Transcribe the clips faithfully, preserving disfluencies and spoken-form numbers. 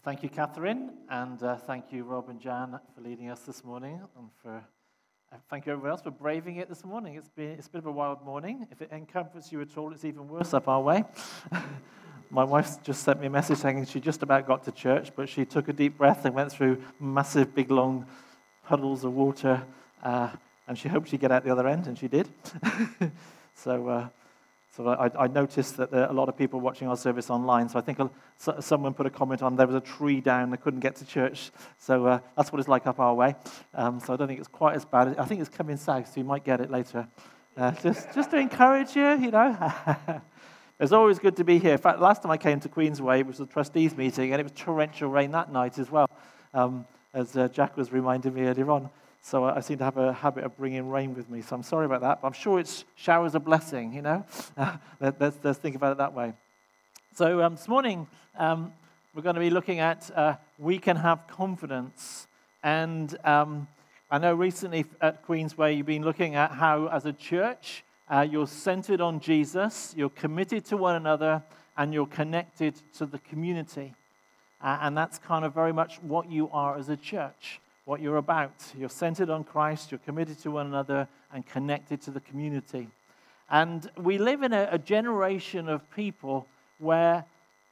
Thank you, Catherine, and uh, thank you, Rob and Jan, for leading us this morning, and for uh, thank you everyone else for braving it this morning. It's been it's a bit of a wild morning. If it encompasses you at all, it's even worse up our way. My wife just sent me a message saying she just about got to church, but she took a deep breath and went through massive, big, long puddles of water, uh, and she hoped she'd get out the other end, and she did. so. Uh, So I, I noticed that there are a lot of people watching our service online. So I think a, someone put a comment on there was a tree down, they couldn't get to church. So uh, that's what it's like up our way. Um, so I don't think it's quite as bad. I think it's coming south, so you might get it later. Uh, just, just to encourage you, you know. It's always good to be here. In fact, last time I came to Queensway, it was the trustees meeting, and it was torrential rain that night as well, um, as uh, Jack was reminding me earlier on. So I seem to have a habit of bringing rain with me. So I'm sorry about that. But I'm sure it's showers of blessing, you know. Uh, let's, let's think about it that way. So um, this morning, um, we're going to be looking at uh, we can have confidence. And um, I know recently at Queensway, you've been looking at how, as a church, uh, you're centered on Jesus, you're committed to one another, and you're connected to the community. Uh, and that's kind of very much what you are as a church. What you're about. You're centered on Christ, you're committed to one another, and connected to the community. And we live in a, a generation of people where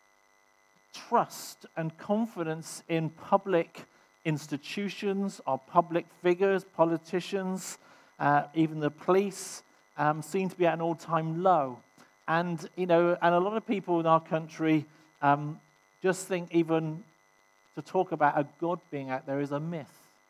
trust and confidence in public institutions or public figures, politicians, uh, even the police, um, seem to be at an all-time low. And, you know, and a lot of people in our country um, just think even to talk about a God being out there is a myth.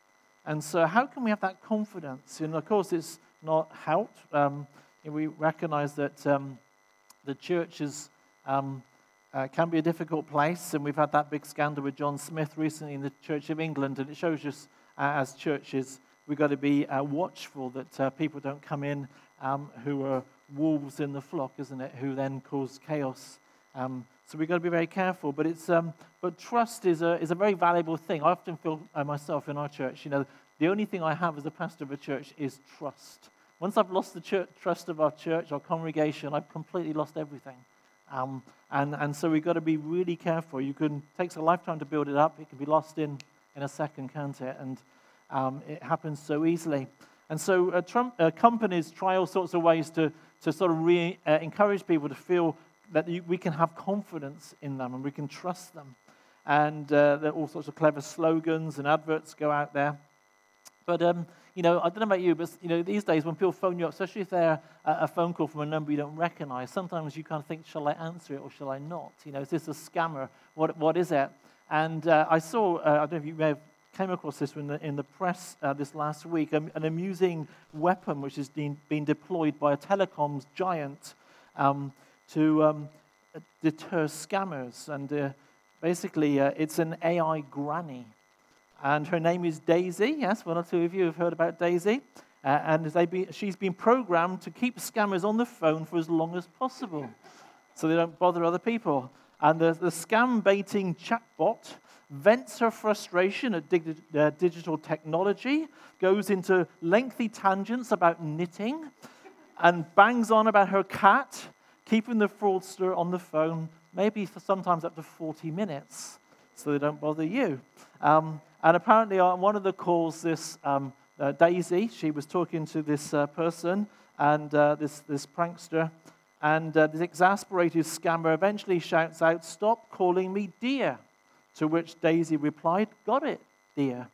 And so how can we have that confidence? And of course, it's not helped. Um, we recognize that um, the church is, um, uh, can be a difficult place, and we've had that big scandal with John Smith recently in the Church of England, and it shows us uh, as churches, we've got to be uh, watchful that uh, people don't come in um, who are wolves in the flock, isn't it, who then cause chaos. Um, so we've got to be very careful, but it's um, but trust is a is a very valuable thing. I often feel uh, myself in our church, you know, the only thing I have as a pastor of a church is trust. Once I've lost the church, trust of our church, our congregation, I've completely lost everything. Um, and and so we've got to be really careful. You can it takes a lifetime to build it up. It can be lost in in a second, can't it? And um, it happens so easily. And so uh, Trump, uh, companies try all sorts of ways to to sort of re, uh, encourage people to feel that we can have confidence in them and we can trust them. And uh, there are all sorts of clever slogans and adverts go out there. But, um, you know, I don't know about you, but, you know, these days when people phone you up, especially if they're a, a phone call from a number you don't recognize, sometimes you kind of think, shall I answer it or shall I not? You know, is this a scammer? What What is it? And uh, I saw, uh, I don't know if you may have came across this in the, in the press uh, this last week, um, an amusing weapon which has been, been deployed by a telecoms giant um, to um, deter scammers. And uh, basically, uh, it's an A I granny. And her name is Daisy. Yes, one or two of you have heard about Daisy. Uh, and they be, she's been programmed to keep scammers on the phone for as long as possible so they don't bother other people. And the, the scam-baiting chatbot vents her frustration at dig, uh, digital technology, goes into lengthy tangents about knitting, and bangs on about her cat, keeping the fraudster on the phone, maybe for sometimes up to forty minutes, so they don't bother you. Um, and apparently on one of the calls, this um, uh, Daisy, she was talking to this uh, person, and uh, this, this prankster, and uh, this exasperated scammer eventually shouts out, "Stop calling me dear," to which Daisy replied, "Got it, dear."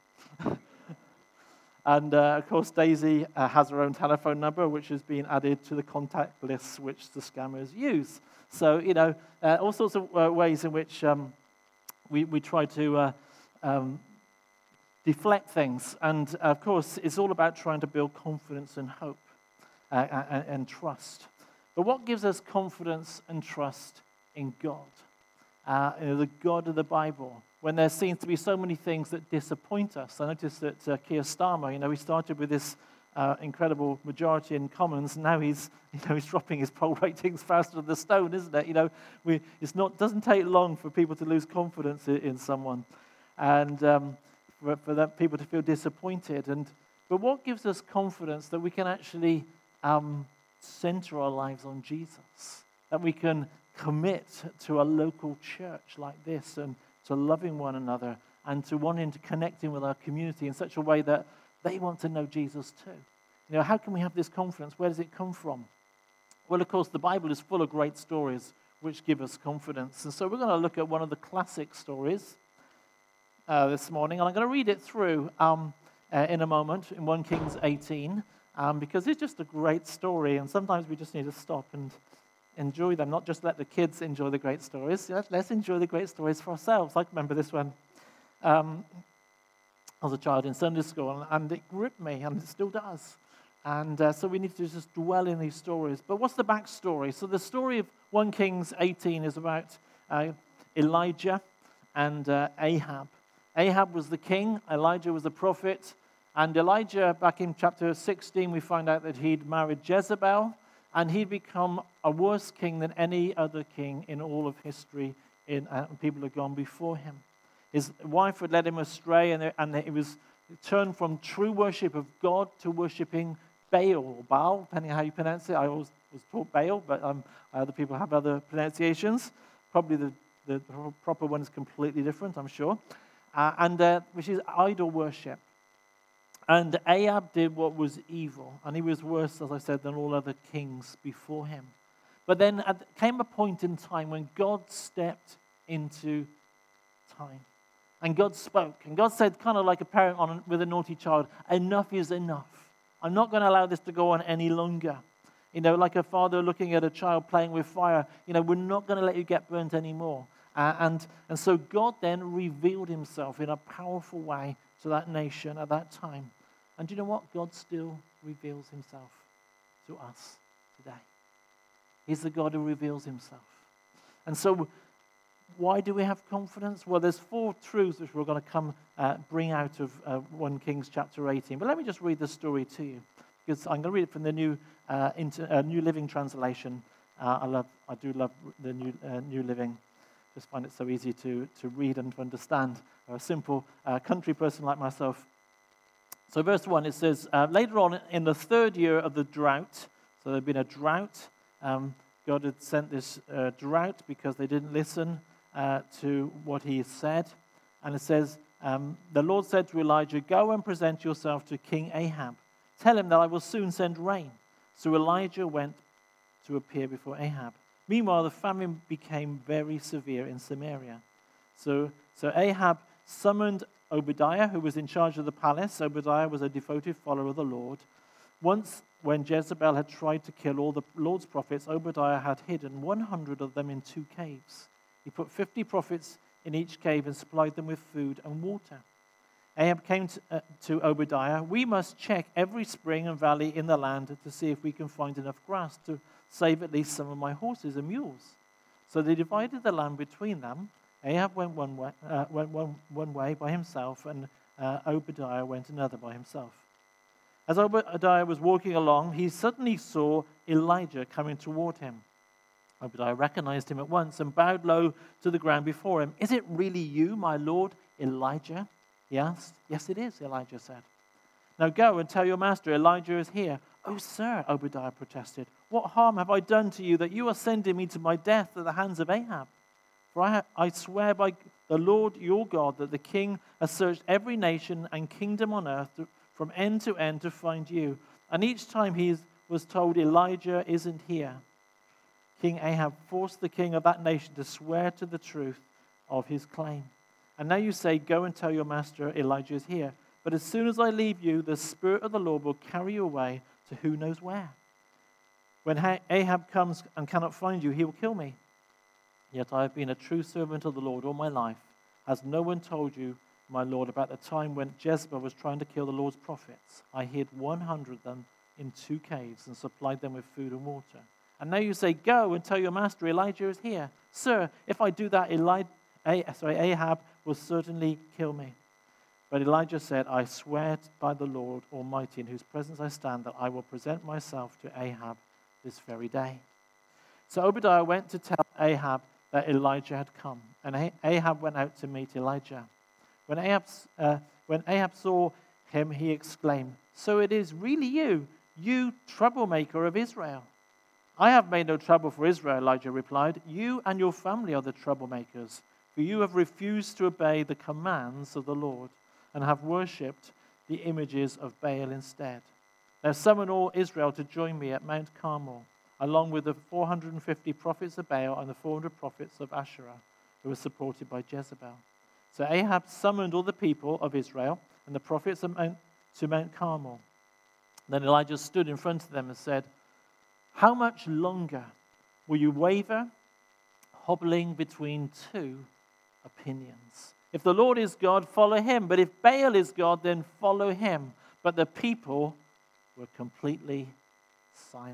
And, uh, of course, Daisy uh, has her own telephone number, which has been added to the contact list which the scammers use. So, you know, uh, all sorts of uh, ways in which um, we, we try to uh, um, deflect things. And, of course, it's all about trying to build confidence and hope uh, and, and trust. But what gives us confidence and trust in God? Uh, you know, the God of the Bible. When there seems to be so many things that disappoint us. I noticed that uh, Keir Starmer, you know, he started with this uh, incredible majority in Commons, and now he's, you know, he's dropping his poll ratings faster than the stone, isn't it? You know, we, it's not doesn't take long for people to lose confidence in, in someone, and um, for, for that people to feel disappointed. And but what gives us confidence that we can actually um, center our lives on Jesus, that we can commit to a local church like this and to loving one another, and to wanting to connecting with our community in such a way that they want to know Jesus too. You know, how can we have this confidence? Where does it come from? Well, of course, the Bible is full of great stories which give us confidence. And so we're going to look at one of the classic stories uh, this morning. And I'm going to read it through um, uh, in a moment in First Kings eighteen, um, because it's just a great story. And sometimes we just need to stop and enjoy them, not just let the kids enjoy the great stories. Let's enjoy the great stories for ourselves. I remember this one um, as a child in Sunday school, and it gripped me, and it still does. And uh, so we need to just dwell in these stories. But what's the backstory? So the story of First Kings eighteen is about uh, Elijah and uh, Ahab. Ahab was the king, Elijah was the prophet, and Elijah, back in chapter sixteen, we find out that he'd married Jezebel, and he'd become a worse king than any other king in all of history, in, uh, people had gone before him. His wife had led him astray, and, and he was turned from true worship of God to worshiping Baal, or Baal, depending on how you pronounce it. I always was taught Baal, but um, other people have other pronunciations. Probably the, the proper one is completely different, I'm sure. Uh, and uh, which is idol worship. And Ahab did what was evil, and he was worse, as I said, than all other kings before him. But then at, came a point in time when God stepped into time. And God spoke. And God said, kind of like a parent on, with a naughty child, enough is enough. I'm not going to allow this to go on any longer. You know, like a father looking at a child playing with fire. You know, we're not going to let you get burnt anymore. Uh, and, and so God then revealed himself in a powerful way to that nation at that time. And do you know what? God still reveals himself to us today. He's the God who reveals himself. And so why do we have confidence? Well, there's four truths which we're going to come uh, bring out of uh, First Kings chapter eighteen. But let me just read the story to you, because I'm going to read it from the New uh, into, uh, New Living Translation. Uh, I love, I do love the New uh, New Living. Just find it so easy to to read and to understand. For a simple uh, country person like myself. So verse one, it says, uh, later on in the third year of the drought, so there had been a drought. Um, God had sent this uh, drought because they didn't listen uh, to what he said. And it says, um, the Lord said to Elijah, go and present yourself to King Ahab. Tell him that I will soon send rain. So Elijah went to appear before Ahab. Meanwhile, the famine became very severe in Samaria. So, so Ahab summoned Obadiah, who was in charge of the palace. Obadiah was a devoted follower of the Lord. Once, when Jezebel had tried to kill all the Lord's prophets, Obadiah had hidden one hundred of them in two caves. He put fifty prophets in each cave and supplied them with food and water. Ahab came to, uh, to Obadiah, we must check every spring and valley in the land to see if we can find enough grass to save at least some of my horses and mules. So they divided the land between them. Ahab went one way, uh, went one, one way by himself, and uh, Obadiah went another by himself. As Obadiah was walking along, he suddenly saw Elijah coming toward him. Obadiah recognized him at once and bowed low to the ground before him. Is it really you, my lord, Elijah? He asked. Yes, it is, Elijah said. Now go and tell your master, Elijah is here. Oh, sir, Obadiah protested. What harm have I done to you that you are sending me to my death at the hands of Ahab? For I, I swear by the Lord your God that the king has searched every nation and kingdom on earth to, from end to end to find you. And each time he was told Elijah isn't here, King Ahab forced the king of that nation to swear to the truth of his claim. And now you say, go and tell your master Elijah is here. But as soon as I leave you, the Spirit of the Lord will carry you away to who knows where. When Ahab comes and cannot find you, he will kill me. Yet I have been a true servant of the Lord all my life. Has no one told you, my Lord, about the time when Jezebel was trying to kill the Lord's prophets? I hid one hundred of them in two caves and supplied them with food and water. And now you say, go and tell your master Elijah is here. Sir, if I do that, Eli- ah- sorry, Ahab will certainly kill me. But Elijah said, I swear by the Lord Almighty, in whose presence I stand, that I will present myself to Ahab this very day. So Obadiah went to tell Ahab that Elijah had come, and Ahab went out to meet Elijah. When Ahab, uh, when Ahab saw him, he exclaimed, so it is really you, you troublemaker of Israel. I have made no trouble for Israel, Elijah replied. You and your family are the troublemakers, for you have refused to obey the commands of the Lord and have worshipped the images of Baal instead. Now summon all Israel to join me at Mount Carmel, along with the four hundred fifty prophets of Baal and the four hundred prophets of Asherah, who were supported by Jezebel. So Ahab summoned all the people of Israel and the prophets of Mount, to Mount Carmel. Then Elijah stood in front of them and said, "How much longer will you waver, hobbling between two opinions? If the Lord is God, follow him. But if Baal is God, then follow him." But the people were completely silent.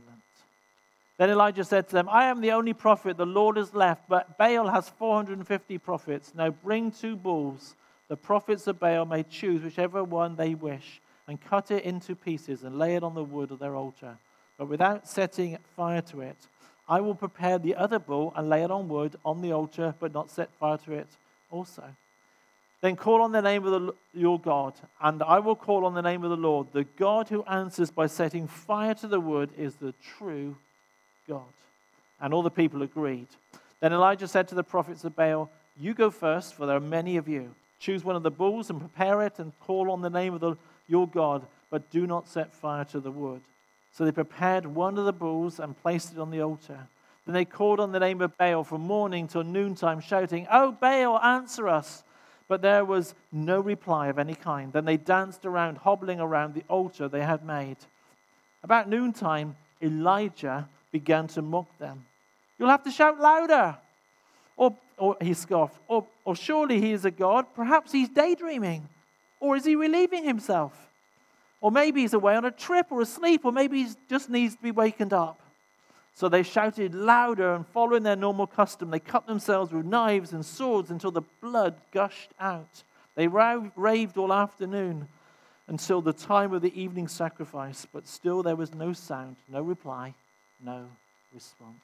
Then Elijah said to them, "I am the only prophet the Lord has left, but Baal has four hundred fifty prophets. Now bring two bulls. The prophets of Baal may choose whichever one they wish, and cut it into pieces and lay it on the wood of their altar. But without setting fire to it, I will prepare the other bull and lay it on wood on the altar, but not set fire to it also. Then call on the name of the, your God, and I will call on the name of the Lord. The God who answers by setting fire to the wood is the true God." And all the people agreed. Then Elijah said to the prophets of Baal, "You go first, for there are many of you. Choose one of the bulls and prepare it and call on the name of the, your God, but do not set fire to the wood." So they prepared one of the bulls and placed it on the altar. Then they called on the name of Baal from morning till noontime, shouting, "Oh, Baal, answer us." But there was no reply of any kind. Then they danced around, hobbling around the altar they had made. About noontime, Elijah began to mock them. "You'll have to shout louder." Or, or he scoffed, or, or surely he is a god. Perhaps he's daydreaming. Or is he relieving himself? Or maybe he's away on a trip or asleep, or maybe he just needs to be wakened up. So they shouted louder, and following their normal custom, they cut themselves with knives and swords until the blood gushed out. They raved all afternoon until the time of the evening sacrifice, but still there was no sound, no reply, no response.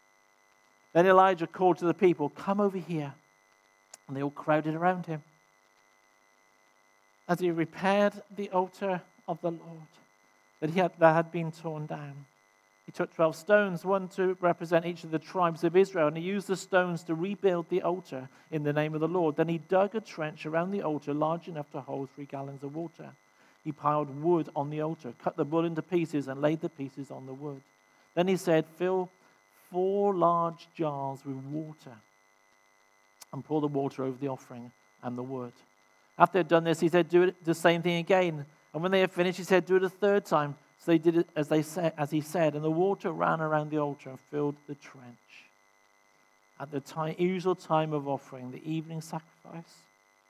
Then Elijah called to the people, "Come over here." And they all crowded around him as he repaired the altar of the Lord that, he had, that had been torn down. He took twelve stones, one to represent each of the tribes of Israel, and he used the stones to rebuild the altar in the name of the Lord. Then he dug a trench around the altar large enough to hold three gallons of water. He piled wood on the altar, cut the bull into pieces, and laid the pieces on the wood. Then he said, "Fill four large jars with water and pour the water over the offering and the wood." After they had done this, he said, "Do it, the same thing again." And when they had finished, he said, "Do it a third time." So they did it as they said, as he said, and the water ran around the altar and filled the trench. At the time, usual time of offering, the evening sacrifice,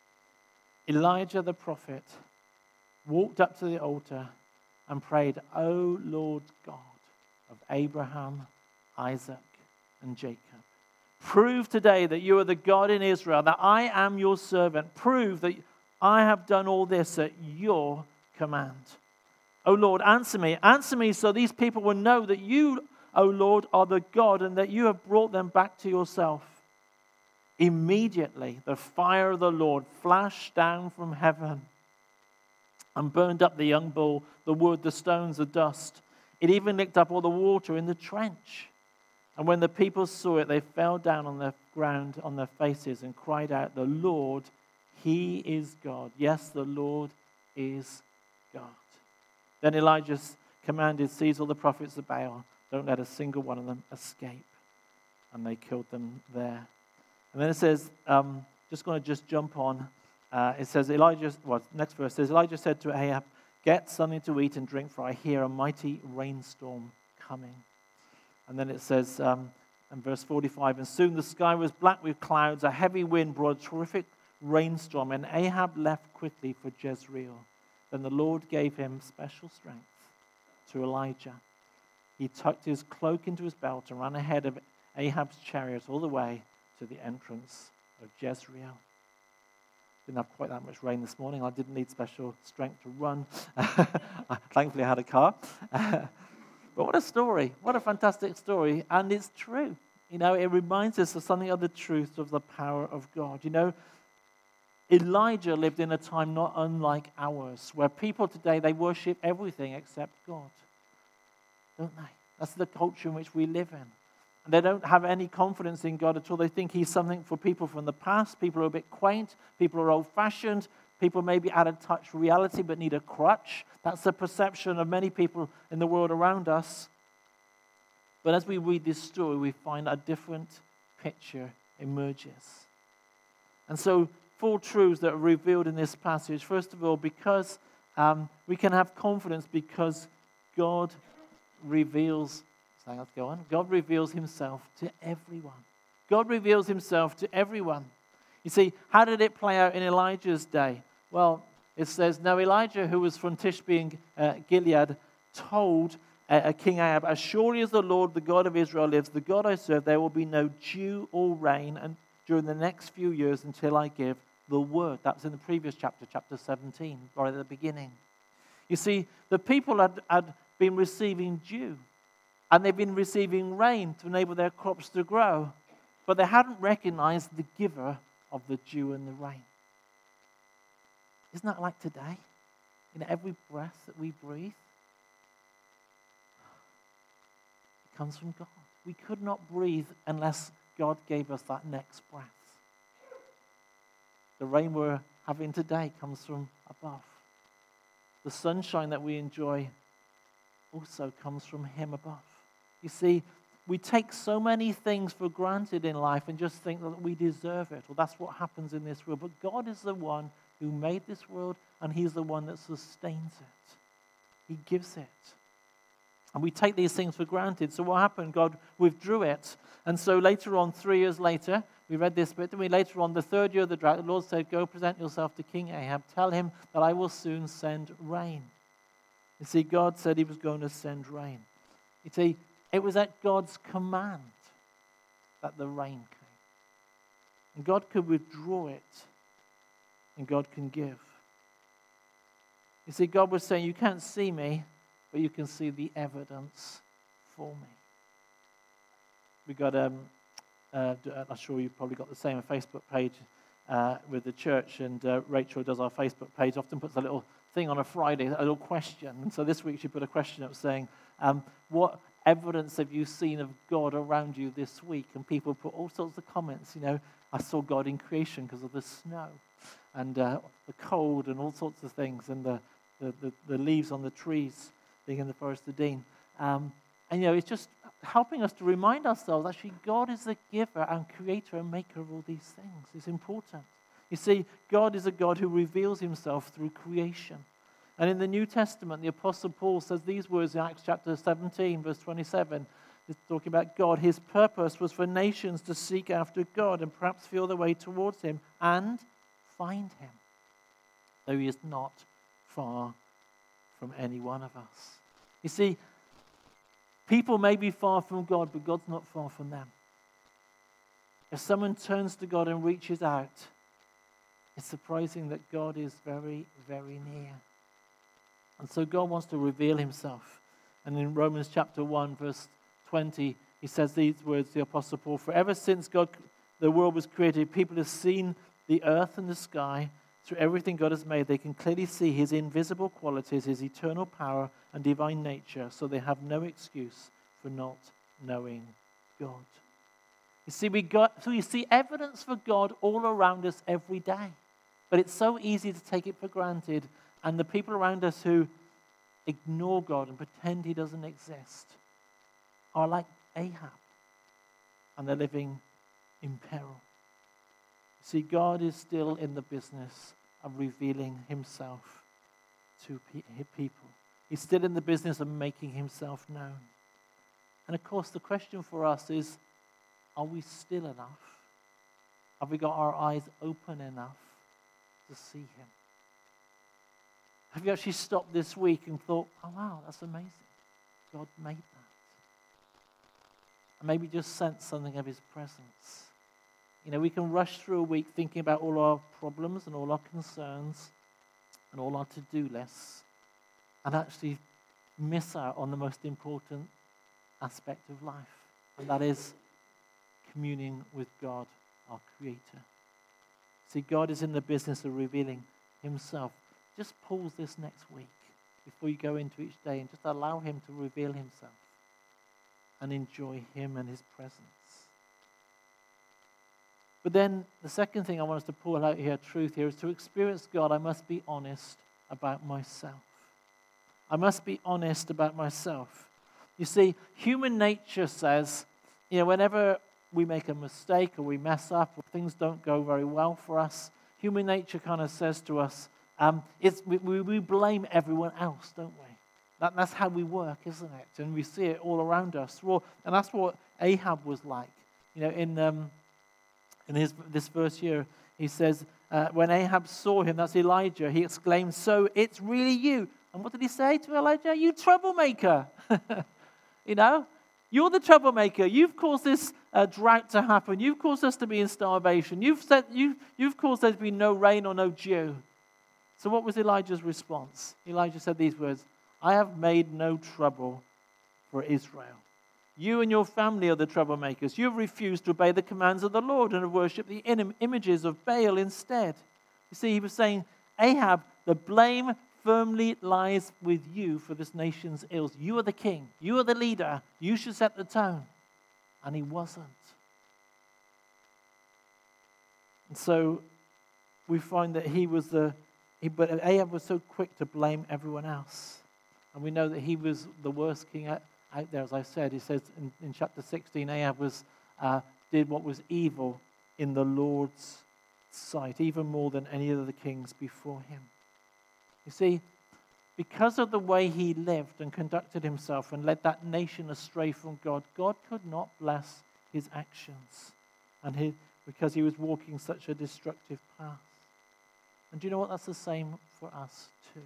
Elijah the prophet walked up to the altar and prayed, "O Lord God of Abraham, Isaac, and Jacob, prove today that you are the God in Israel, that I am your servant. Prove that I have done all this at your command. O Lord, answer me. Answer me so these people will know that you, O Lord, are the God and that you have brought them back to yourself." Immediately, the fire of the Lord flashed down from heaven and burned up the young bull, the wood, the stones, the dust. It even licked up all the water in the trench. And when the people saw it, they fell down on the ground on their faces and cried out, "The Lord, he is God. Yes, the Lord is God." Then Elijah commanded, "Seize all the prophets of Baal. Don't let a single one of them escape." And they killed them there. And then it says, um, just going to just jump on. Uh, it says, Elijah, well, next verse says, Elijah said to Ahab, "Get something to eat and drink, for I hear a mighty rainstorm coming." And then it says, um, in verse forty-five, "And soon the sky was black with clouds. A heavy wind brought a terrific rainstorm, and Ahab left quickly for Jezreel. Then the Lord gave him special strength to Elijah. He tucked his cloak into his belt and ran ahead of Ahab's chariot all the way to the entrance of Jezreel." Didn't have quite that much rain this morning. I didn't need special strength to run. Thankfully, I had a car. But what a story. What a fantastic story. And it's true. You know, it reminds us of something of the truth of the power of God. You know, Elijah lived in a time not unlike ours, where people today, they worship everything except God. Don't they? That's the culture in which we live in. And they don't have any confidence in God at all. They think he's something for people from the past, people who are a bit quaint, people who are old-fashioned, people maybe out of touch with reality but need a crutch. That's the perception of many people in the world around us. But as we read this story, we find a different picture emerges. And so, four truths that are revealed in this passage. First of all, because um, we can have confidence because God reveals, so let's go on. God reveals himself to everyone. God reveals himself to everyone. You see, how did it play out in Elijah's day? Well, it says, now Elijah, who was from Tishbe in uh, Gilead, told uh, King Ahab, as surely as the Lord, the God of Israel lives, the God I serve, there will be no dew or rain and during the next few years until I give the word. That was in the previous chapter, chapter seventeen, right at the beginning. You see, the people had, had been receiving dew, and they've been receiving rain to enable their crops to grow, but they hadn't recognized the giver of the dew and the rain. Isn't that like today? You know, every breath that we breathe, it comes from God. We could not breathe unless God gave us that next breath. The rain we're having today comes from above. The sunshine that we enjoy also comes from him above. You see, we take so many things for granted in life and just think that we deserve it. Well, that's what happens in this world. But God is the one who made this world, and he's the one that sustains it. He gives it. And we take these things for granted. So what happened? God withdrew it. And so later on, three years later, we read this bit, didn't we? Later on, the third year of the drought, the Lord said, go present yourself to King Ahab. Tell him that I will soon send rain. You see, God said he was going to send rain. You see, it was at God's command that the rain came. And God could withdraw it, and God can give. You see, God was saying, you can't see me, but you can see the evidence for me. We got, um, uh, I'm sure you've probably got the same, a Facebook page uh, with the church, and uh, Rachel does our Facebook page, often puts a little thing on a Friday, a little question. And so this week she put a question up saying, um, what evidence have you seen of God around you this week? And people put all sorts of comments. You know, I saw God in creation because of the snow and uh, the cold and all sorts of things, and the, the, the, the leaves on the trees being in the Forest of Dean. Um, and, you know, it's just helping us to remind ourselves, actually, God is the giver and creator and maker of all these things. It's important. You see, God is a God who reveals himself through creation. And in the New Testament, the Apostle Paul says these words in Acts chapter seventeen, verse twenty-seven. He's talking about God. His purpose was for nations to seek after God and perhaps feel their way towards him and find him, though he is not far from any one of us. You see, people may be far from God, but God's not far from them. If someone turns to God and reaches out, it's surprising that God is very, very near. And so God wants to reveal himself. And in Romans chapter one, verse twenty, he says these words, the Apostle Paul, for ever since God, the world was created, people have seen the earth and the sky. Through everything God has made, they can clearly see his invisible qualities, his eternal power and divine nature, so they have no excuse for not knowing God. You see, we got, so you see evidence for God all around us every day. But it's so easy to take it for granted. And the people around us who ignore God and pretend he doesn't exist are like Ahab. And they're living in peril. See, God is still in the business of revealing himself to people. He's still in the business of making himself known. And of course, the question for us is, are we still enough? Have we got our eyes open enough to see him? Have you actually stopped this week and thought, oh wow, that's amazing. God made that. And maybe just sense something of his presence. You know, we can rush through a week thinking about all our problems and all our concerns and all our to-do lists and actually miss out on the most important aspect of life. And that is communing with God, our Creator. See, God is in the business of revealing himself. Just pause this next week before you go into each day and just allow him to reveal himself. and enjoy him and his presence. But then the second thing I want us to pull out here, truth here, is to experience God, I must be honest about myself. I must be honest about myself. You see, human nature says, you know, whenever we make a mistake or we mess up or things don't go very well for us, human nature kind of says to us, um, it's, we, we blame everyone else, don't we? That, that's how we work, isn't it? And we see it all around us. Well, and that's what Ahab was like. You know, in um, in his this verse here, he says, uh, when Ahab saw him, that's Elijah, he exclaimed, "So it's really you." And what did he say to Elijah? "You troublemaker." You know, you're the troublemaker. You've caused this uh, drought to happen. You've caused us to be in starvation. You've said you you've caused there to be no rain or no dew. So what was Elijah's response? Elijah said these words, "I have made no trouble for Israel. You and your family are the troublemakers. You have refused to obey the commands of the Lord and have worshipped the images of Baal instead." You see, he was saying, Ahab, the blame firmly lies with you for this nation's ills. You are the king. You are the leader. You should set the tone. And he wasn't. And so we find that he was the, he, but Ahab was so quick to blame everyone else. And we know that he was the worst king out, out there, as I said. He says in, in chapter sixteen, Ahab was, uh, did what was evil in the Lord's sight, even more than any of the kings before him. You see, because of the way he lived and conducted himself and led that nation astray from God, God could not bless his actions, and he, because he was walking such a destructive path. And do you know what? That's the same for us too.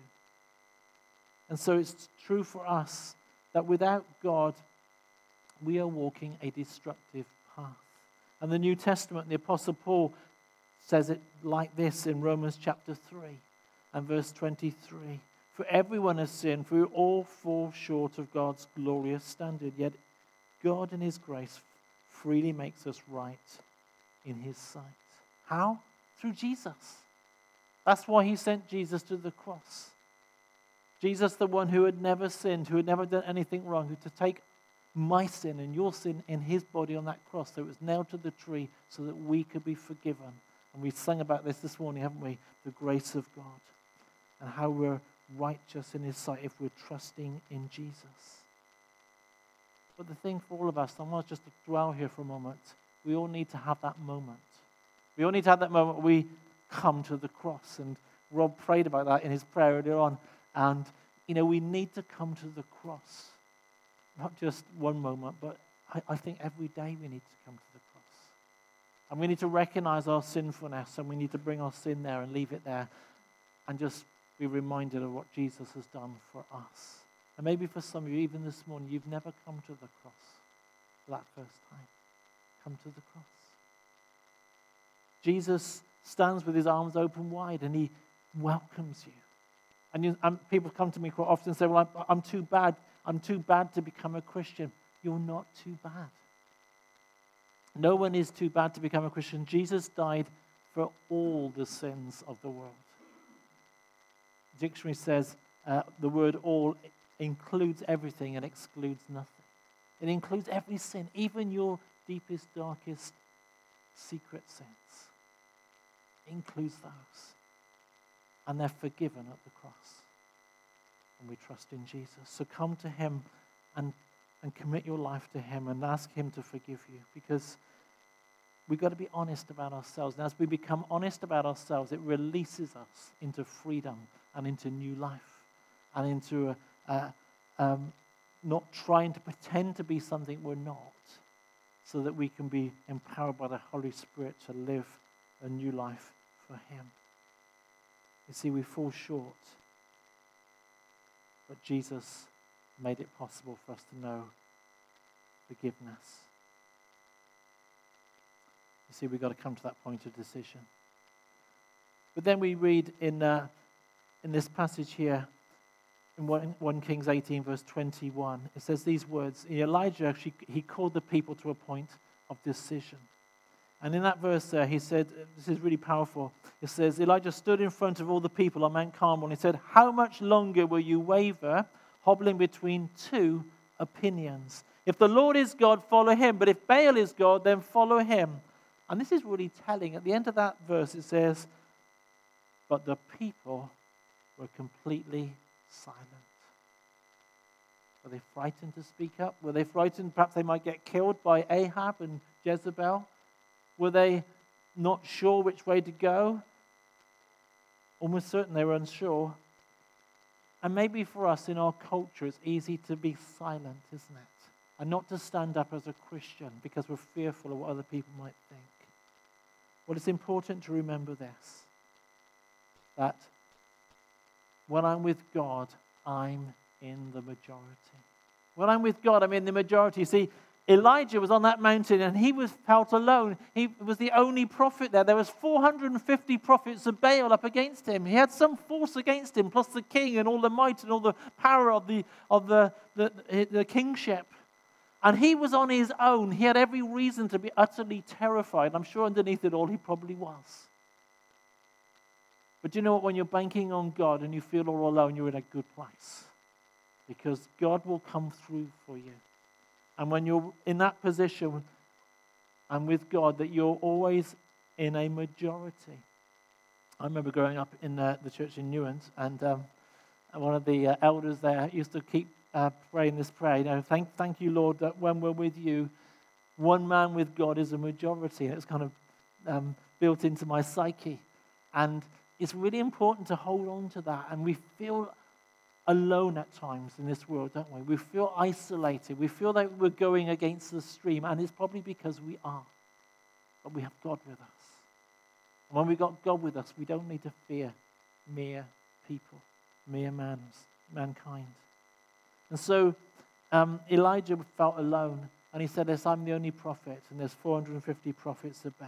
And so it's true for us that without God, we are walking a destructive path. And the New Testament, the Apostle Paul says it like this in Romans chapter three and verse twenty-three. "For everyone has sinned, for we all fall short of God's glorious standard. Yet God in his grace freely makes us right in his sight." How? Through Jesus. That's why he sent Jesus to the cross. Jesus, the one who had never sinned, who had never done anything wrong, who to take my sin and your sin in his body on that cross, so it was nailed to the tree so that we could be forgiven. And we sung about this this morning, haven't we? The grace of God and how we're righteous in his sight if we're trusting in Jesus. But the thing for all of us, I want just to dwell here for a moment, we all need to have that moment. We all need to have that moment where we come to the cross. And Rob prayed about that in his prayer earlier on. And, you know, we need to come to the cross. Not just one moment, but I, I think every day we need to come to the cross. And we need to recognize our sinfulness, and we need to bring our sin there and leave it there and just be reminded of what Jesus has done for us. And maybe for some of you, even this morning, you've never come to the cross for that first time. Come to the cross. Jesus stands with his arms open wide, and he welcomes you. And, you, and people come to me quite often and say, "Well, I'm, I'm too bad. I'm too bad to become a Christian." You're not too bad. No one is too bad to become a Christian. Jesus died for all the sins of the world. The dictionary says uh, the word "all" includes everything and excludes nothing. It includes every sin, even your deepest, darkest, secret sins. It includes those. And they're forgiven at the cross. And we trust in Jesus. So come to him and, and commit your life to him and ask him to forgive you. Because we've got to be honest about ourselves. And as we become honest about ourselves, it releases us into freedom and into new life. And into a, a, um, not trying to pretend to be something we're not. So that we can be empowered by the Holy Spirit to live a new life for him. You see, we fall short. But Jesus made it possible for us to know forgiveness. You see, we've got to come to that point of decision. But then we read in uh, in this passage here, in First Kings eighteen, verse twenty-one, it says these words. Elijah, actually, he called the people to a point of decision. And in that verse there, he said, this is really powerful. It says, Elijah stood in front of all the people on Mount Carmel, and he said, "How much longer will you waver, hobbling between two opinions?" If the Lord is God, follow him. But if Baal is God, then follow him. And this is really telling. At the end of that verse, it says, but the people were completely silent. Were they frightened to speak up? Were they frightened perhaps they might get killed by Ahab and Jezebel? Were they not sure which way to go? Almost certain they were unsure. And maybe for us in our culture, it's easy to be silent, isn't it? And not to stand up as a Christian because we're fearful of what other people might think. Well, it's important to remember this, that when I'm with God, I'm in the majority. When I'm with God, I'm in the majority. See, Elijah was on that mountain and he was felt alone. He was the only prophet there. There was four hundred fifty prophets of Baal up against him. He had some force against him, plus the king and all the might and all the power of the of the, the, the kingship. And he was on his own. He had every reason to be utterly terrified. I'm sure underneath it all, he probably was. But do you know what? When you're banking on God and you feel all alone, you're in a good place. Because God will come through for you. And when you're in that position and with God, that you're always in a majority. I remember growing up in the, the church in Newent, and um, one of the uh, elders there used to keep uh, praying this prayer. You know, thank, thank you, Lord, that when we're with you, one man with God is a majority. And it's kind of um, built into my psyche. And it's really important to hold on to that. And we feel alone at times in this world, don't we? We feel isolated. We feel like we're going against the stream, and it's probably because we are. But we have God with us. And when we've got God with us, we don't need to fear mere people, mere mans, mankind. And so um, Elijah felt alone, and he said, yes, I'm the only prophet, and there's four hundred fifty prophets of Baal.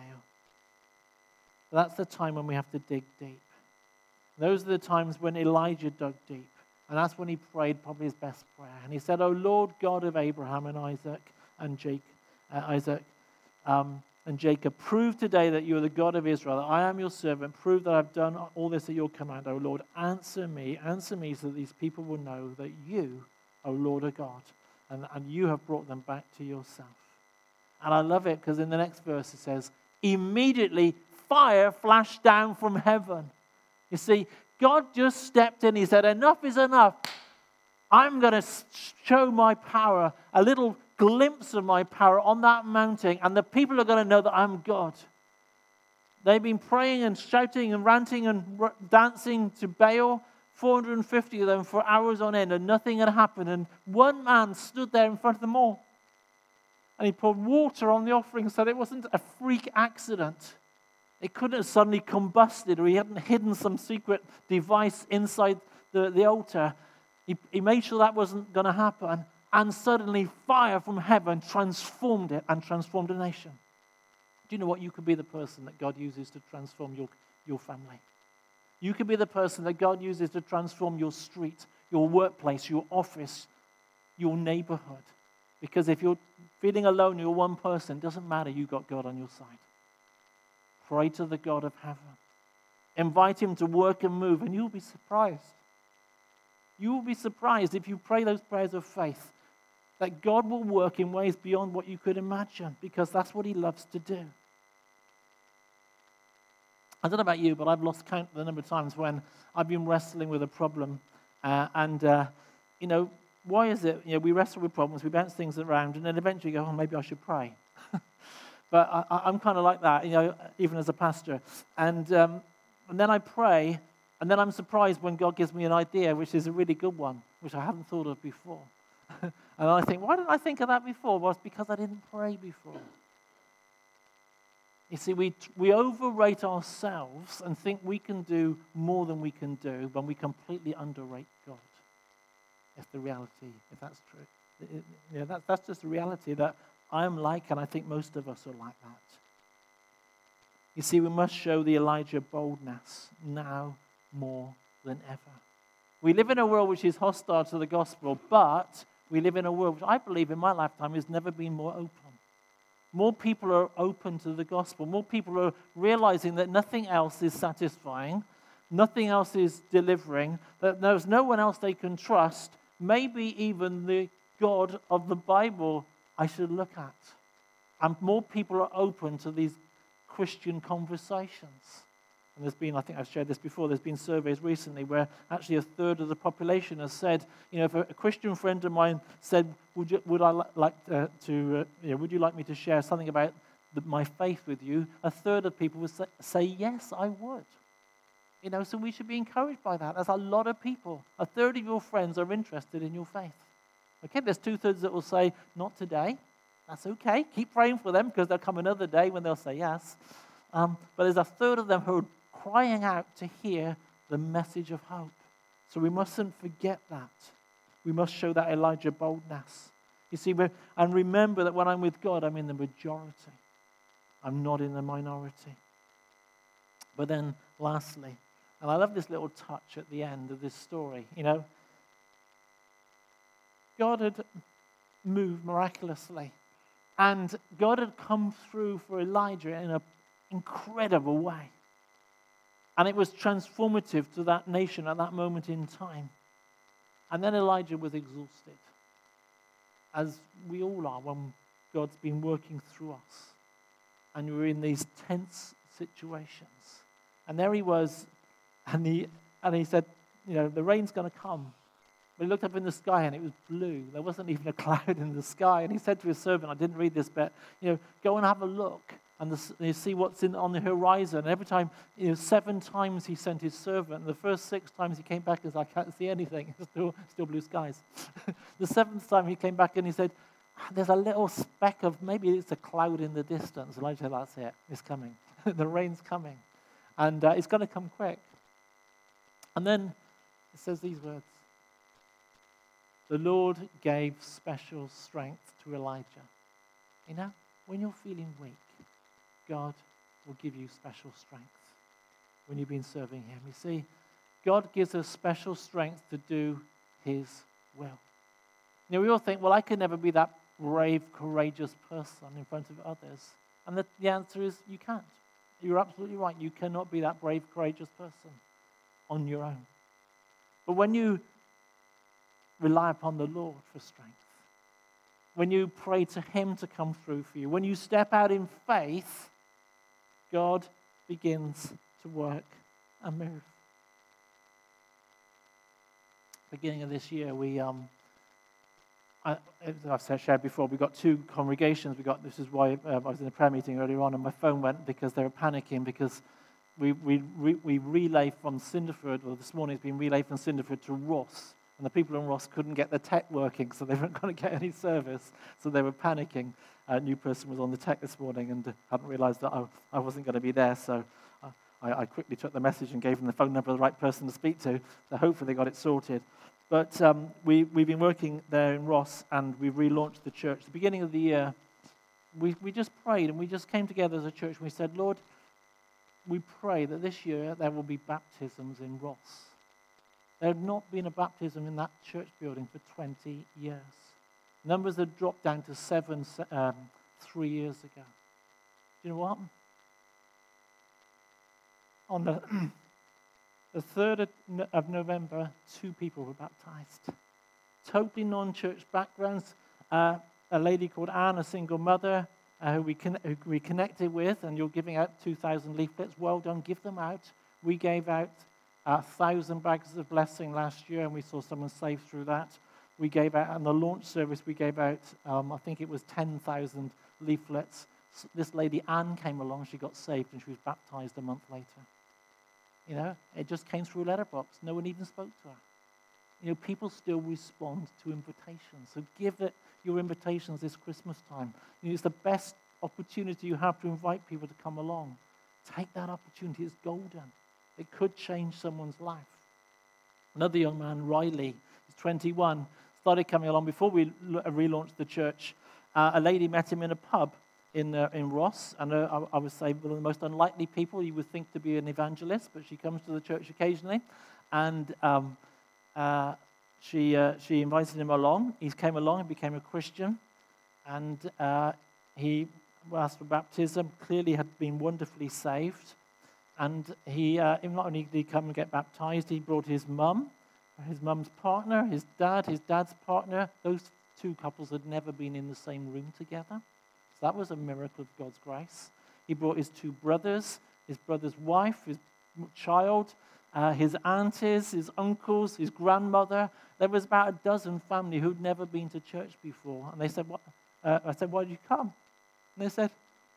But that's the time when we have to dig deep. Those are the times when Elijah dug deep. And that's when he prayed probably his best prayer. And he said, O Lord God of Abraham and Isaac and Jake, uh, Isaac um, and Jacob, prove today that you are the God of Israel, that I am your servant. Prove that I've done all this at your command. O Lord, answer me, answer me so that these people will know that you, O Lord, are God. And, and you have brought them back to yourself. And I love it because in the next verse it says, immediately fire flashed down from heaven. You see, God just stepped in. He said, enough is enough. I'm going to show my power, a little glimpse of my power on that mountain, and the people are going to know that I'm God. They've been praying and shouting and ranting and dancing to Baal, four hundred fifty of them for hours on end, and nothing had happened. And one man stood there in front of them all. And he poured water on the offering so that it wasn't a freak accident. It couldn't have suddenly combusted, or he hadn't hidden some secret device inside the, the altar. He, he made sure that wasn't going to happen. And suddenly fire from heaven transformed it and transformed a nation. Do you know what? You could be the person that God uses to transform your, your family. You could be the person that God uses to transform your street, your workplace, your office, your neighborhood. Because if you're feeling alone, you're one person, it doesn't matter, you've got God on your side. Pray to the God of heaven. Invite him to work and move, and you'll be surprised. You will be surprised if you pray those prayers of faith that God will work in ways beyond what you could imagine, because that's what he loves to do. I don't know about you, but I've lost count of the number of times when I've been wrestling with a problem, uh, and, uh, you know, why is it, you know, we wrestle with problems, we bounce things around, and then eventually go, oh, maybe I should pray. But I, I'm kind of like that, you know, even as a pastor. And, um, and then I pray, and then I'm surprised when God gives me an idea, which is a really good one, which I hadn't thought of before. And I think, why didn't I think of that before? Well, it's because I didn't pray before. You see, we we overrate ourselves and think we can do more than we can do when we completely underrate God. It's the reality, if that's true. It, it, yeah, that, that's just the reality that I'm like, and I think most of us are like that. You see, we must show the Elijah boldness now more than ever. We live in a world which is hostile to the gospel, but we live in a world which I believe in my lifetime has never been more open. More people are open to the gospel. More people are realizing that nothing else is satisfying, nothing else is delivering, that there's no one else they can trust, maybe even the God of the Bible I should look at. And more people are open to these Christian conversations. And there's been, I think I've shared this before, there's been surveys recently where actually a third of the population has said, you know, if a, a Christian friend of mine said, would you, would I li- like uh, to, uh, you know, would you like me to share something about the, my faith with you? A third of people would say, say, yes, I would. You know, so we should be encouraged by that. There's a lot of people. A third of your friends are interested in your faith. Okay, there's two-thirds that will say, not today. That's okay. Keep praying for them because there'll come another day when they'll say yes. Um, but there's a third of them who are crying out to hear the message of hope. So we mustn't forget that. We must show that Elijah boldness. You see, we're, and remember that when I'm with God, I'm in the majority. I'm not in the minority. But then, lastly, and I love this little touch at the end of this story, you know, God had moved miraculously, and God had come through for Elijah in an incredible way. And it was transformative to that nation at that moment in time. And then Elijah was exhausted, as we all are when God's been working through us. And we're in these tense situations. And there he was, and he, and he said, you know, the rain's going to come. But he looked up in the sky and it was blue. There wasn't even a cloud in the sky. And he said to his servant, I didn't read this, but, you know, go and have a look and the, you see what's in, on the horizon. And every time, you know, seven times he sent his servant. And the first six times he came back and said, I can't see anything. It's still, still blue skies. The seventh time he came back and he said, there's a little speck of, maybe it's a cloud in the distance. Elijah said, that's it. It's coming. The rain's coming. And uh, it's going to come quick. And then it says these words. The Lord gave special strength to Elijah. You know, when you're feeling weak, God will give you special strength when you've been serving him. You see, God gives us special strength to do his will. You know, we all think, well, I could never be that brave, courageous person in front of others. And the, the answer is you can't. You're absolutely right. You cannot be that brave, courageous person on your own. But when you rely upon the Lord for strength, when you pray to him to come through for you, when you step out in faith, God begins to work and move. Beginning of this year, we, um, I, as I've shared before, we got two congregations. We got this is why uh, I was in a prayer meeting earlier on, and my phone went because they were panicking because we we we, we relay from Cinderford. Well, this morning it's been relayed from Cinderford to Ross. And the people in Ross couldn't get the tech working, so they weren't going to get any service. So they were panicking. A new person was on the tech this morning and hadn't realized that I, I wasn't going to be there. So I, I quickly took the message and gave them the phone number of the right person to speak to. So hopefully they got it sorted. But um, we, we've been working there in Ross, and we've relaunched the church. At the beginning of the year, we, we just prayed, and we just came together as a church, and we said, Lord, we pray that this year there will be baptisms in Ross. There had not been a baptism in that church building for twenty years. Numbers had dropped down to seven um, three years ago. Do you know what? On the, the third of, of November, two people were baptized. Totally non-church backgrounds. Uh, a lady called Anne, a single mother, uh, who, we con- who we connected with, and you're giving out two thousand leaflets. Well done, give them out. We gave out a thousand bags of blessing last year, and we saw someone saved through that. We gave out, on the launch service, we gave out, um, I think it was ten thousand leaflets. This lady, Anne, came along, she got saved, and she was baptized a month later. You know, it just came through a letterbox. No one even spoke to her. You know, people still respond to invitations. So give it your invitations this Christmas time. You know, it's the best opportunity you have to invite people to come along. Take that opportunity. It's golden. It could change someone's life. Another young man, Riley, he's twenty-one, started coming along before we relaunched the church. Uh, a lady met him in a pub in uh, in Ross, and uh, I, I would say one of the most unlikely people you would think to be an evangelist, but she comes to the church occasionally, and um, uh, she uh, she invited him along. He came along and became a Christian, and uh, he asked for baptism. Clearly, had been wonderfully saved. And he uh, not only did he come and get baptized, he brought his mum, his mum's partner, his dad, his dad's partner. Those two couples had never been in the same room together. So that was a miracle of God's grace. He brought his two brothers, his brother's wife, his child, uh, his aunties, his uncles, his grandmother. There was about a dozen family who'd never been to church before. And they said, what? Uh, I said, why did you come? And they said,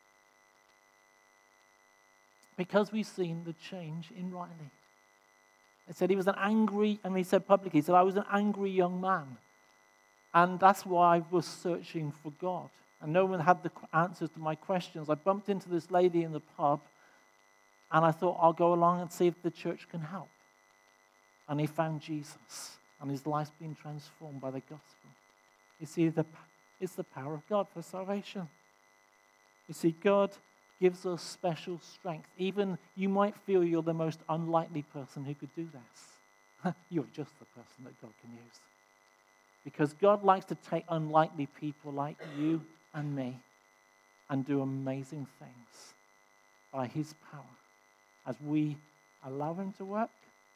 because we've seen the change in Riley. They said he was an angry, and he said publicly, he said, I was an angry young man. And that's why I was searching for God. And no one had the answers to my questions. I bumped into this lady in the pub, and I thought, I'll go along and see if the church can help. And he found Jesus, and his life's been transformed by the gospel. You see, the, it's the power of God for salvation. You see, God gives us special strength. Even you might feel you're the most unlikely person who could do this. You're just the person that God can use. Because God likes to take unlikely people like you and me and do amazing things by his power as we allow him to work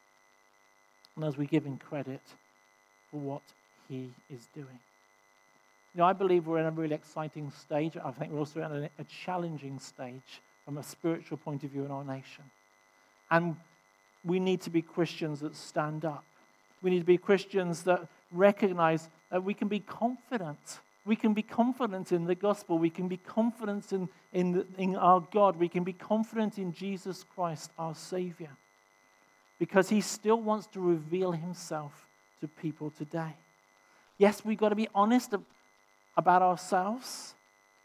and as we give him credit for what he is doing. You know, I believe we're in a really exciting stage. I think we're also in a, a challenging stage from a spiritual point of view in our nation. And we need to be Christians that stand up. We need to be Christians that recognize that we can be confident. We can be confident in the gospel. We can be confident in, in, the, in our God. We can be confident in Jesus Christ, our Savior. Because he still wants to reveal himself to people today. Yes, we've got to be honest about ourselves.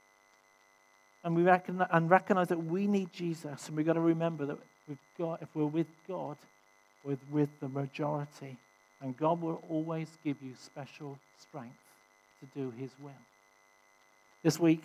And we recognize, and recognize that we need Jesus. And we've got to remember that we've got, if we're with God, we're with the majority. And God will always give you special strength to do his will. This week,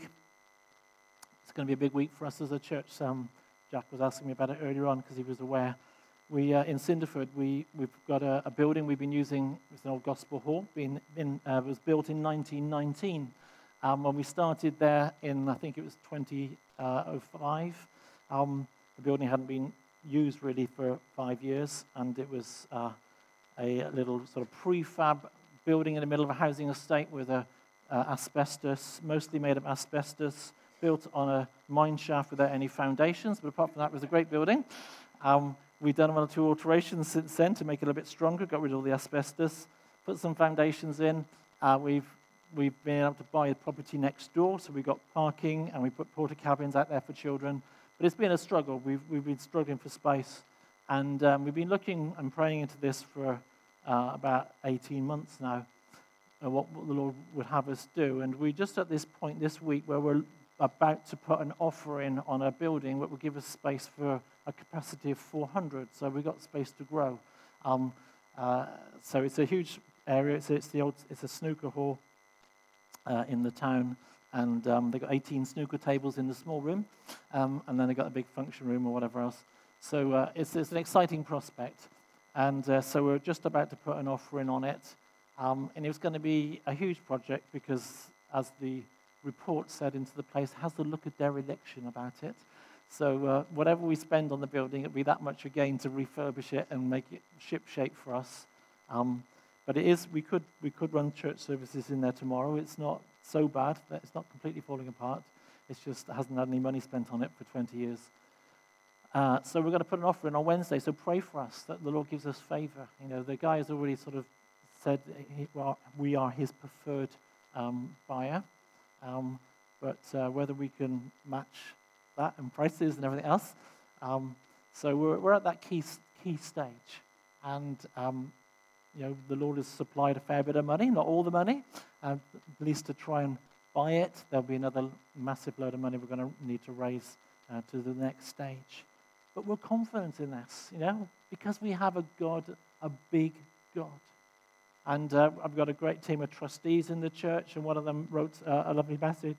it's going to be a big week for us as a church. Um, Jack was asking me about it earlier on because he was aware. We uh, in Cinderford, we, we've got a, a building we've been using. It's an old gospel hall. Been in, uh, it was built in nineteen nineteen. Um, when we started there in, I think it was twenty oh five, um, the building hadn't been used really for five years, and it was uh, a little sort of prefab building in the middle of a housing estate with a uh, asbestos, mostly made of asbestos, built on a mine shaft without any foundations. But apart from that, it was a great building. Um, we've done one or two alterations since then to make it a bit stronger, got rid of all the asbestos, put some foundations in. Uh, we've we've been able to buy a property next door, so we've got parking, and we put porta cabins out there for children. But it's been a struggle. We've, we've been struggling for space. And um, we've been looking and praying into this for uh, about eighteen months now, uh, what, what the Lord would have us do. And we're just at this point this week where we're about to put an offering on a building that will give us space for a capacity of four hundred. So we've got space to grow. Um, uh, so it's a huge area. It's, it's, the old, it's a snooker hall uh, in the town. And um, they've got eighteen snooker tables in the small room. Um, and then they've got a big function room or whatever else. So uh, it's, it's an exciting prospect. And uh, so we're just about to put an offering on it. Um, and it was going to be a huge project because, as the report said into the place, has the look of dereliction about it. So uh, whatever we spend on the building, it'll be that much again to refurbish it and make it ship-shape for us. Um, but it is, we could we could run church services in there tomorrow. It's not so bad that it's not completely falling apart. It's just it hasn't had any money spent on it for twenty years. Uh, so we're going to put an offering on Wednesday. So pray for us that the Lord gives us favor. You know, the guy has already sort of said he, well, we are his preferred um, buyer. Um, but uh, whether we can match that and prices and everything else. Um, so we're we're at that key key stage, and um, you know the Lord has supplied a fair bit of money, not all the money, uh, at least to try and buy it. There'll be another massive load of money we're going to need to raise uh, to the next stage. But we're confident in this, you know, because we have a God, a big God. And uh, I've got a great team of trustees in the church, and one of them wrote uh, a lovely message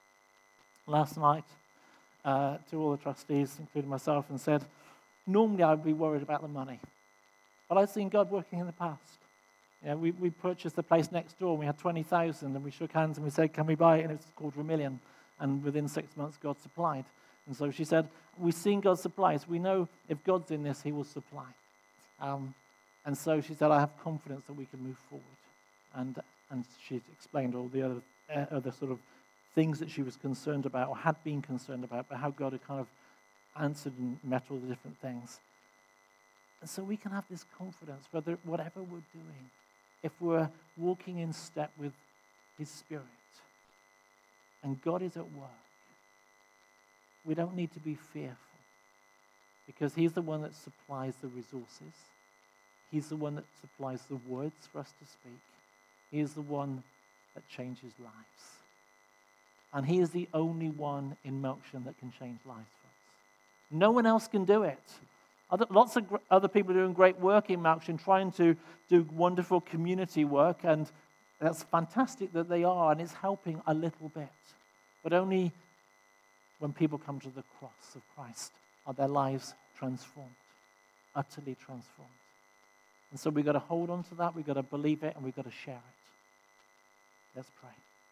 last night uh, to all the trustees, including myself, and said, normally I'd be worried about the money, but I've seen God working in the past. You know, we, we purchased the place next door, and we had twenty thousand, and we shook hands, and we said, can we buy it? And it's a quarter of a million. And within six months, God supplied. And so she said, we've seen God supply. So we know if God's in this, he will supply. Um, and so she said, I have confidence that we can move forward. And And she's explained all the other, uh, other sort of things that she was concerned about or had been concerned about, but how God had kind of answered and met all the different things. And so we can have this confidence, whether whatever we're doing, if we're walking in step with His Spirit, and God is at work, we don't need to be fearful, because He's the one that supplies the resources. He's the one that supplies the words for us to speak. He is the one that changes lives. And He is the only one in Melksham that can change lives for us. No one else can do it. Other, lots of gr- other people are doing great work in Melksham, trying to do wonderful community work, and that's fantastic that they are, and it's helping a little bit. But only when people come to the cross of Christ are their lives transformed, utterly transformed. And so we've got to hold on to that, we've got to believe it, and we've got to share it. Let's pray.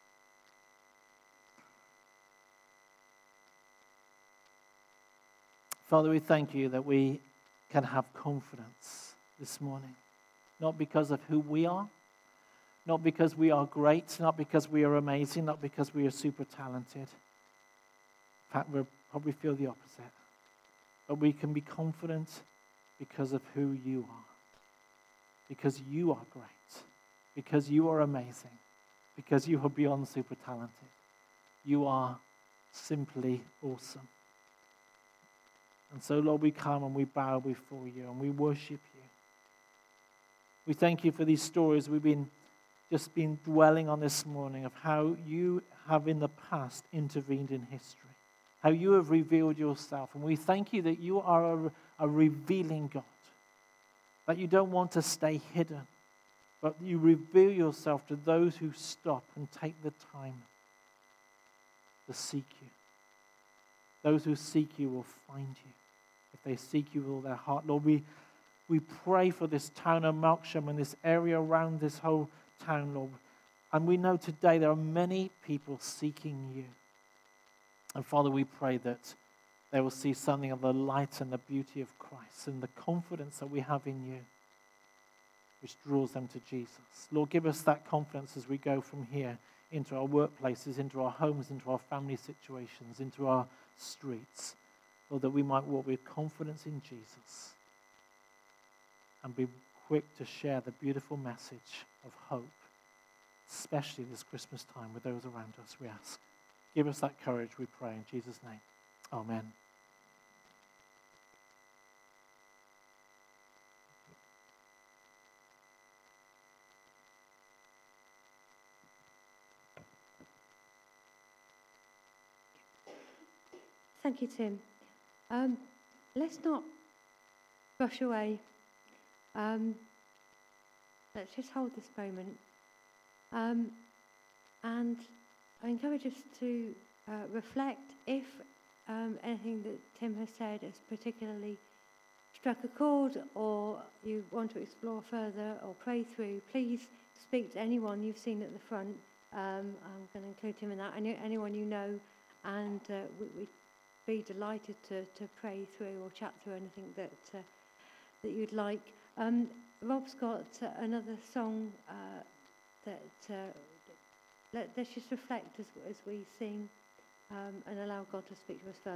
Father, we thank you that we can have confidence this morning, not because of who we are, not because we are great, not because we are amazing, not because we are super talented. In fact, we'll probably feel the opposite. But we can be confident because of who you are. Because you are great. Because you are amazing. Because you are beyond super talented. You are simply awesome. And so, Lord, we come and we bow before you and we worship you. We thank you for these stories we've been just been dwelling on this morning of how you have in the past intervened in history, how you have revealed yourself. And we thank you that you are a, a revealing God, that you don't want to stay hidden, but you reveal yourself to those who stop and take the time to seek you. Those who seek you will find you if they seek you with all their heart. Lord, we, we pray for this town of Melksham and this area around this whole town, Lord. And we know today there are many people seeking you. And Father, we pray that they will see something of the light and the beauty of Christ and the confidence that we have in you, which draws them to Jesus. Lord, give us that confidence as we go from here into our workplaces, into our homes, into our family situations, into our streets. Lord, that we might walk with confidence in Jesus and be quick to share the beautiful message of hope, especially this Christmas time with those around us, we ask. Give us that courage, we pray, in Jesus' name. Amen. Thank you, Tim. Um, let's not rush away. Um, let's just hold this moment. Um, and I encourage us to uh, reflect if um, anything that Tim has said has particularly struck a chord, or you want to explore further or pray through, please speak to anyone you've seen at the front. Um, I'm going to include Tim in that. Any, anyone you know, and uh, we, we be delighted to, to pray through or chat through anything that uh, that you'd like. Um, Rob's got uh, another song uh, that uh, let, let's just reflect as, as we sing um, and allow God to speak to us further.